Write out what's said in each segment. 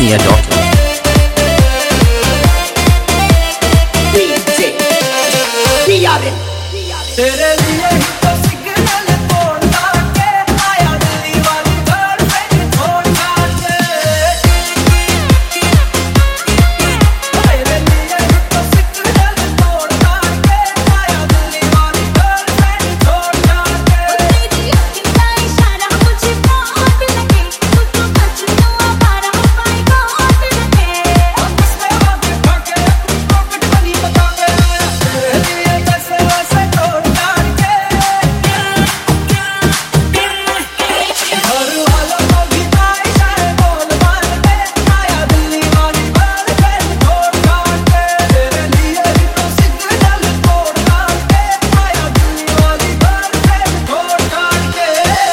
mixdunia.com। तेरे लिए ही तो सिग्नल तोड़ता के आया दिल्ली वाली गर्लफ्रेंड छोड़ता के। तेरे लिए ही तो सिग्नल तोड़ता के आया दिल्ली वाली गर्लफ्रेंड छोड़ता के। तेरी अखियों का इशारा मुझे बहुत लगे, तू तो मजनू आवारा माय गॉड लगे। उसने आगे भागे अपनी पॉकेट मनी बता के आया तेरे लिए जैसे वैसे तोड़ता के। घर वालों को भी आयशा है बोल मार के आया दिल्ली वाली गर्लफ्रेंड छोड़ता के। तेरे लिए ही तो सिग्नल तोड़ता के आया दिल्ली वाली गर्लफ्रेंड छोड़ता के।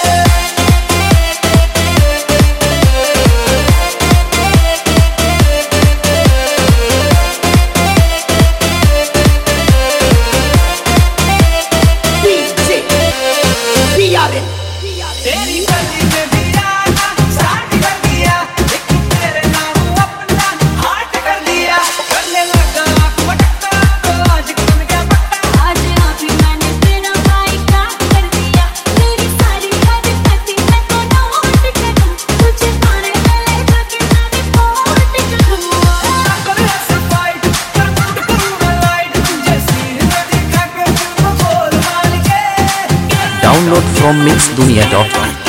तेरी गली में भी आना स्टार्ट कर दिया, एक तेरे नाम अपना हार्ट कर दिया। करने लगा मटका तो आज बन गया पट्टा। आज अभी मैंने तेरा बाइकाट कर दिया, तेरी सारी हरकतें मैं तो नोट करूं, तुझे थाने में ले जाके मैं रिपोर्ट करूं। कर ऐसे फाइट कर टूट करूं मैं लाइट, तुझे सीन में दिखा के तुम बोल मान के। Download from mixdunia.com।